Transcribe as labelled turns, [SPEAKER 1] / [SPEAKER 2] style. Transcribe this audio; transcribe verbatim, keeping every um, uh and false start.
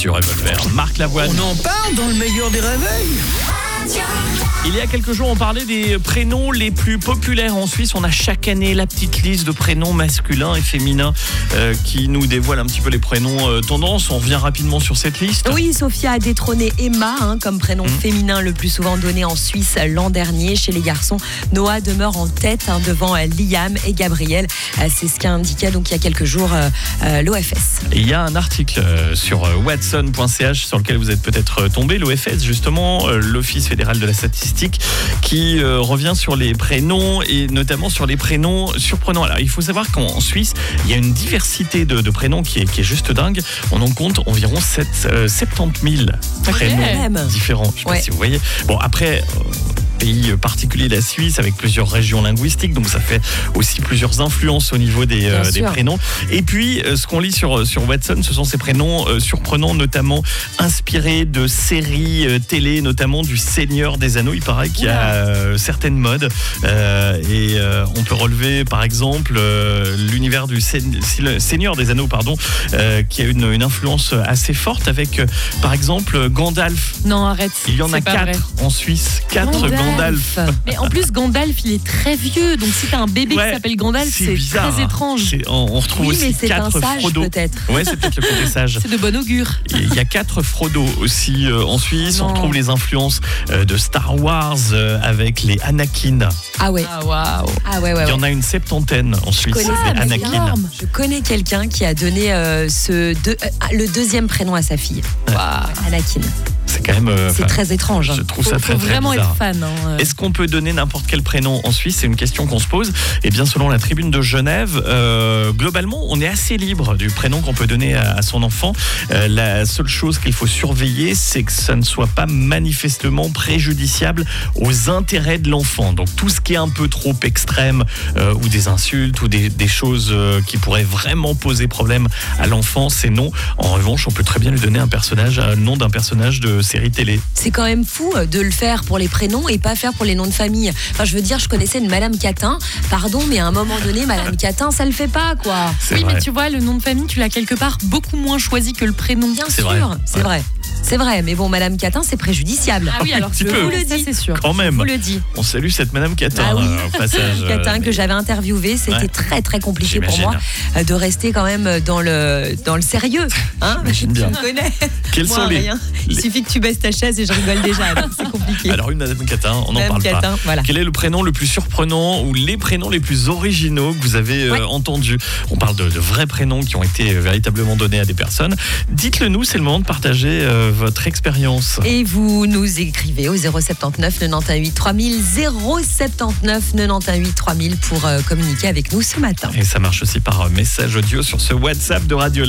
[SPEAKER 1] Sur Revolver, Marc Lavoine.
[SPEAKER 2] On en parle dans le meilleur des réveils.
[SPEAKER 1] Il y a quelques jours, on parlait des prénoms les plus populaires en Suisse. On a chaque année la petite liste de prénoms masculins et féminins euh, qui nous dévoile un petit peu les prénoms euh, tendances. On revient rapidement sur cette liste.
[SPEAKER 3] Oui, Sophia a détrôné Emma hein, comme prénom mmh. féminin le plus souvent donné en Suisse l'an dernier. Chez les garçons, Noah demeure en tête hein, devant euh, Liam et Gabriel. Euh, c'est ce qu'a indiqué donc il y a quelques jours euh, euh, l'O F S.
[SPEAKER 1] Et il y a un article euh, sur euh, watson point c h sur lequel vous êtes peut-être tombé. L'O F S, justement, euh, l'Office fédéral de la statistique, qui euh, revient sur les prénoms et notamment sur les prénoms surprenants. Alors, il faut savoir qu'en Suisse, il y a une diversité de, de prénoms qui est, qui est juste dingue. On en compte environ sept, euh, soixante-dix mille prénoms
[SPEAKER 3] okay.
[SPEAKER 1] différents. Je ne sais
[SPEAKER 3] ouais.
[SPEAKER 1] pas si vous voyez. Bon, après... Euh, pays particulier la Suisse avec plusieurs régions linguistiques, donc ça fait aussi plusieurs influences au niveau des, euh, des prénoms. Et puis euh, ce qu'on lit sur, sur Watson, ce sont ces prénoms euh, surprenants, notamment inspirés de séries euh, télé, notamment du Seigneur des Anneaux. Il paraît qu'il y a euh, certaines modes euh, et euh, on peut relever par exemple euh, l'univers du Seigneur des Anneaux, pardon, euh, qui a une, une influence assez forte avec euh, par exemple Gandalf.
[SPEAKER 4] Non, arrête.
[SPEAKER 1] Il y en a quatre en Suisse, quatre Gandalf. Gandalf.
[SPEAKER 4] Mais en plus, Gandalf, il est très vieux. Donc, si t'as un bébé ouais, qui s'appelle Gandalf, c'est, c'est bizarre, très étrange.
[SPEAKER 1] C'est, on, on retrouve
[SPEAKER 3] oui,
[SPEAKER 1] aussi
[SPEAKER 3] mais c'est
[SPEAKER 1] quatre
[SPEAKER 3] un sage,
[SPEAKER 1] Frodo.
[SPEAKER 3] Peut-être.
[SPEAKER 1] Ouais, c'est peut-être le côté sage.
[SPEAKER 4] C'est de bon augure.
[SPEAKER 1] Il y a quatre Frodo aussi euh, en Suisse. Non. On retrouve les influences euh, de Star Wars euh, avec les Anakin.
[SPEAKER 3] Ah ouais.
[SPEAKER 4] Ah waouh.
[SPEAKER 3] Ah ouais, ouais,
[SPEAKER 1] Il y en
[SPEAKER 3] ouais.
[SPEAKER 1] a une septantaine en Suisse.
[SPEAKER 3] Je
[SPEAKER 1] connais,
[SPEAKER 3] des
[SPEAKER 1] ah, Anakin.
[SPEAKER 3] Je connais quelqu'un qui a donné euh, ce deux, euh, le deuxième prénom à sa fille.
[SPEAKER 1] Ouais.
[SPEAKER 3] Wow. Anakin.
[SPEAKER 1] C'est quand même. Euh,
[SPEAKER 3] c'est très étrange.
[SPEAKER 1] Je trouve
[SPEAKER 4] faut,
[SPEAKER 1] ça très,
[SPEAKER 4] faut
[SPEAKER 1] très
[SPEAKER 4] vraiment
[SPEAKER 1] bizarre.
[SPEAKER 4] être fan. Hein.
[SPEAKER 1] Est-ce qu'on peut donner n'importe quel prénom en Suisse? C'est une question qu'on se pose. Et bien, selon la Tribune de Genève, euh, globalement, on est assez libre du prénom qu'on peut donner à, à son enfant. Euh, la seule chose qu'il faut surveiller, c'est que ça ne soit pas manifestement préjudiciable aux intérêts de l'enfant. Donc, tout ce qui est un peu trop extrême, euh, ou des insultes, ou des, des choses euh, qui pourraient vraiment poser problème à l'enfant, c'est non. En revanche, on peut très bien lui donner un personnage, un nom d'un personnage de série télé.
[SPEAKER 3] C'est quand même fou de le faire pour les prénoms et pas faire pour les noms de famille. Enfin, je veux dire, je connaissais une Madame Catin. Pardon, mais à un moment donné, Madame Catin, ça le fait pas, quoi.
[SPEAKER 1] C'est
[SPEAKER 4] oui,
[SPEAKER 1] vrai.
[SPEAKER 4] mais tu vois, le nom de famille, tu l'as quelque part beaucoup moins choisi que le prénom.
[SPEAKER 3] Bien
[SPEAKER 1] c'est
[SPEAKER 3] sûr,
[SPEAKER 1] vrai.
[SPEAKER 3] c'est
[SPEAKER 1] ouais.
[SPEAKER 3] vrai. C'est vrai, mais bon, Madame Catin, c'est préjudiciable.
[SPEAKER 4] Ah oui, alors
[SPEAKER 1] je
[SPEAKER 4] vous
[SPEAKER 1] le
[SPEAKER 4] dis, c'est sûr.
[SPEAKER 1] Quand même.
[SPEAKER 3] Je vous le dis.
[SPEAKER 1] On salue cette Madame Catin
[SPEAKER 3] ah oui.
[SPEAKER 1] euh, au passage.
[SPEAKER 3] Catin
[SPEAKER 1] mais...
[SPEAKER 3] que j'avais interviewé, c'était ouais. très très compliqué
[SPEAKER 1] J'imagine.
[SPEAKER 3] pour moi euh, de rester quand même dans le dans le sérieux. Hein
[SPEAKER 1] J'imagine bien.
[SPEAKER 3] Tu me connais.
[SPEAKER 1] Quels
[SPEAKER 3] moi,
[SPEAKER 1] sont les...
[SPEAKER 3] rien. Il
[SPEAKER 1] les...
[SPEAKER 3] suffit que tu baisses ta chaise et je rigole déjà. Donc c'est compliqué.
[SPEAKER 1] Alors une Madame Catin, on n'en parle
[SPEAKER 3] Catin,
[SPEAKER 1] pas.
[SPEAKER 3] Voilà.
[SPEAKER 1] Quel est le prénom le plus surprenant ou les prénoms les plus originaux que vous avez
[SPEAKER 3] ouais.
[SPEAKER 1] euh, entendus? On parle de, de vrais prénoms qui ont été véritablement donnés à des personnes. Dites-le nous, c'est le moment de partager euh, votre expérience.
[SPEAKER 3] Et vous nous écrivez au zéro soixante-neuf quatre-vingt-dix-huit trois mille, zéro soixante-neuf quatre-vingt-dix-huit trois mille pour euh, communiquer avec nous ce matin.
[SPEAKER 1] Et ça marche aussi par message audio sur ce WhatsApp de Radio.